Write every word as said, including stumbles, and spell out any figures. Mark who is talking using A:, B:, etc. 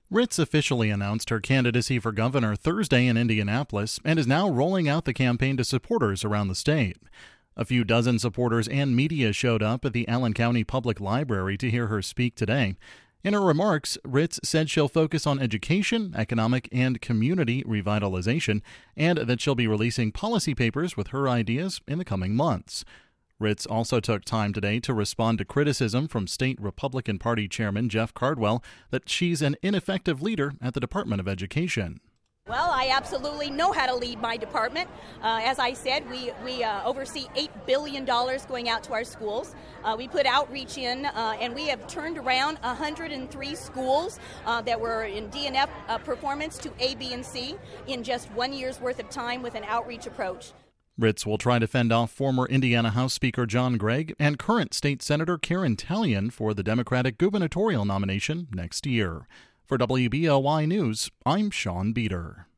A: Ritz officially announced her candidacy for governor Thursday in Indianapolis and is now rolling out the campaign to supporters around the state. A few dozen supporters and media showed up at the Allen County Public Library to hear her speak today. In her remarks, Ritz said she'll focus on education, economic, and community revitalization, and that she'll be releasing policy papers with her ideas in the coming months. Ritz also took time today to respond to criticism from State Republican Party Chairman Jeff Cardwell that she's an ineffective leader at the Department of Education.
B: Well, I absolutely know how to lead my department. Uh, as I said, we, we uh, oversee eight billion dollars going out to our schools. Uh, we put outreach in, uh, and we have turned around one hundred three schools uh, that were in D N F uh, performance to A, B, and C in just one year's worth of time with an outreach approach.
A: Ritz will try to fend off former Indiana House Speaker John Gregg and current State Senator Karen Talion for the Democratic gubernatorial nomination next year. For W B L Y News, I'm Sean Beater.